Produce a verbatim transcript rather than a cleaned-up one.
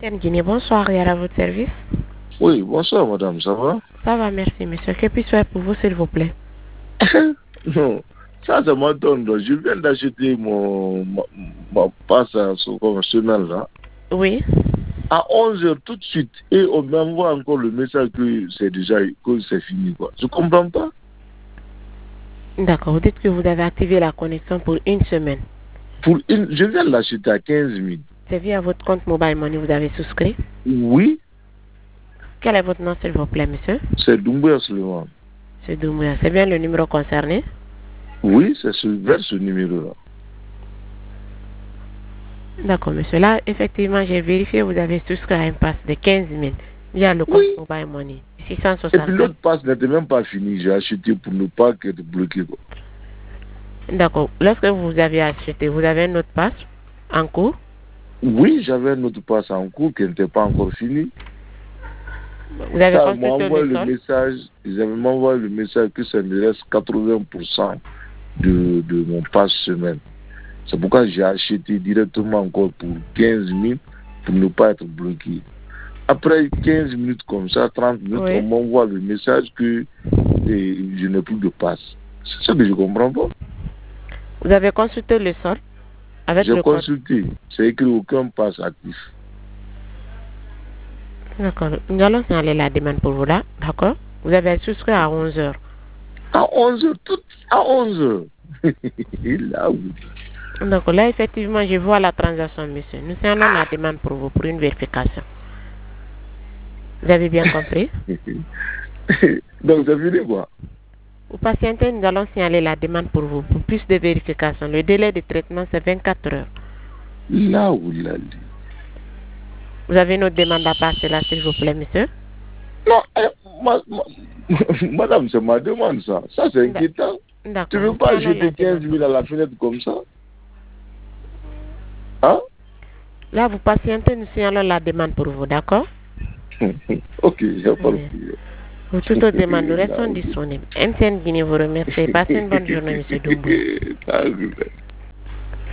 Guinée, bonsoir, et à votre service. Oui, bonsoir madame, ça va? Ça va, merci monsieur. Que puis-je faire pour vous, s'il vous plaît? Non, ça, ça m'attend. Je viens d'acheter mon ma, ma passe conventionnelle là. Oui. À onze heures tout de suite. Et on m'envoie encore le message que c'est déjà que c'est fini quoi. Je comprends pas. D'accord, vous dites que vous avez activé la connexion pour une semaine. Pour une, je viens de l'acheter à quinze mille. C'est via votre compte Mobile Money vous avez souscrit? Oui. Quel est votre nom, s'il vous plaît, monsieur? C'est Doumbouya Suleiman. C'est Doumbouya. C'est bien le numéro concerné? Oui, c'est ce, vers ce numéro-là. D'accord, monsieur. Là, effectivement, j'ai vérifié, vous avez souscrit à un pass de quinze mille via le compte Oui. Mobile Money. six cent soixante. Et puis l'autre passe n'était même pas fini. J'ai acheté pour ne pas être bloqué. D'accord. Lorsque vous avez acheté, vous avez un autre pass en cours? Oui, j'avais un autre passe en cours qui n'était pas encore fini. Vous avez Ça consulté m'envoie le le sol? message, ils avaient m'envoyé le message que ça me reste quatre-vingts pour cent de, de mon passe semaine. C'est pourquoi j'ai acheté directement encore pour quinze mille pour ne pas être bloqué. Après quinze minutes comme ça, trente minutes, Oui. on m'envoie le message que eh, je n'ai plus de passe. C'est ça que je ne comprends pas. Vous avez consulté le sol avec J'ai le code? consulté, c'est écrit aucun passe actif. D'accord. Nous allons signaler la demande pour vous là. D'accord. Vous avez souscrit à onze heures. À onze heures, tout à onze heures. Là, oui. Donc là, effectivement, je vois la transaction, monsieur. Nous signalons la demande pour vous, pour une vérification. Vous avez bien compris? Donc, c'est fini quoi? Vous patientez, nous allons signaler la demande pour vous, pour plus de vérification. Le délai de traitement, c'est vingt-quatre heures. Là où là. Vous avez une autre demande à passer là, s'il vous plaît, monsieur? Non, eh, ma, ma, madame, c'est ma demande ça. Ça, c'est inquiétant. Tu ne veux pas jeter quinze mille à la fenêtre comme ça? Hein? Là, vous patientez, nous signalons la demande pour vous, d'accord? Ok, il n'y a pas de problème. Pour toute autre demande, nous restons disponibles. M T N Guinée vous remercie. Passez une bonne journée, monsieur Doumbouya.